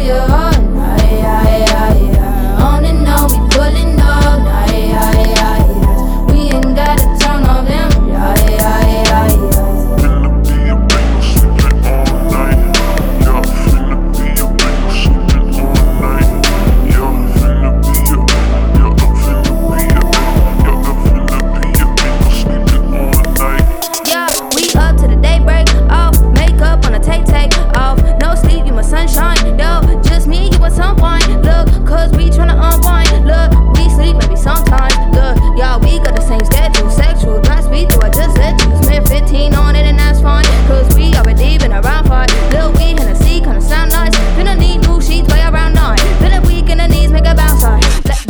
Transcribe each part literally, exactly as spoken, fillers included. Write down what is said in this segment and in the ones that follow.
your heart. Nah, yeah, yeah, yeah. On and on, we pulling up. Nah, yeah, yeah, yeah. We ain't gotta turn off them. Yeah, yeah, yeah, yeah. Finna be a baby sleeping all night. Yeah, finna be a baby sleeping all night. Yeah, finna be a, yeah, finna be a, yeah, finna be a baby sleeping all night. Yeah, we up to the daybreak. Off, makeup on a take take off. No sleep, you my sunshine. Yo, just me, you at some point. Look, cause we tryna unwind. Look, we sleep maybe sometimes. Look, y'all, we got the same schedule. Sexual, drive speed through, I just let you spend fifteen on it and that's fine. Cause we already been around five. Lil' we in the sea, kinda sound nice. Finna need new sheets by around nine. Finna weak in the knees, make a bounce hard.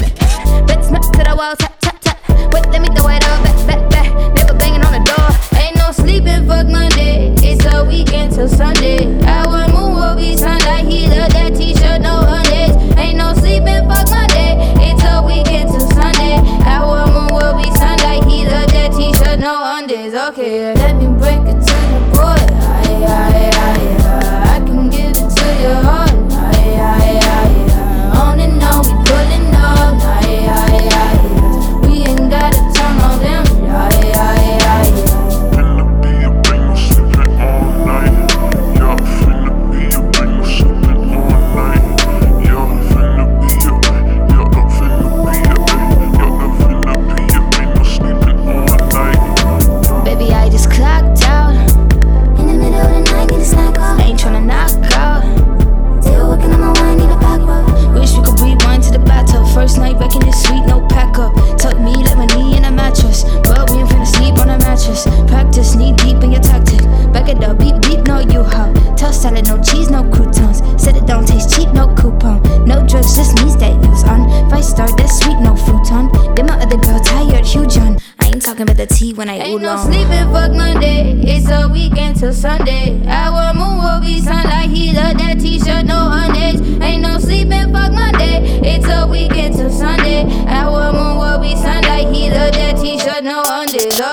Bet smack to the wall, tap, tap, tap. Wait, let me throw it out, back, back, back. Never banging on the door. Ain't no sleeping, fuck Monday. It's a weekend till Sunday. Our moon will be sunlight. He love that t-shirt, no undies. Ain't no sleeping, fuck Monday. It's a weekend till Sunday. Our moon will be sunlight. He love that t-shirt, no undies. Okay, let me break it to you, boy. Aye, aye, aye, aye. I can give it to your heart. Aye, aye, aye, aye. On and on, we pulling up. Aye, aye, aye, aye. We ain't gotta turn on them. Aye, aye, aye, aye. Finna be a baby sleeping all night. Yeah, finna be a baby sleeping all night. Yeah, finna be a, yeah, finna be a, yeah, finna be a baby sleeping all night. Baby, I just clocked out. In the middle of the night, need a snack off. Ain't tryna knock out. Still working on my wine, need a back up. Wish we could rewind to the bathtub. First night back in the suite, no pack up. Tuck me like my knee in a mattress. But we ain't finna sleep on a mattress. Practice knee deep in your tactic. Back it up, beep beep, no U-Haul. Toast salad, no cheese, no croutons. Said it don't taste cheap, no coupon. No drugs, just knees that use on. Five star, that's sweet, no futon. Then my other girl tired, huge on. I ain't talking about the tea when I Ain't oolong. no sleeping, fuck Monday. It's a weekend till Sunday. Our moon will be sunlight. He love that t-shirt, no undies. Ain't no sleeping, fuck Monday. It's a weekend till Sunday. Our moon will be sunlight. He love that t-shirt, no undies.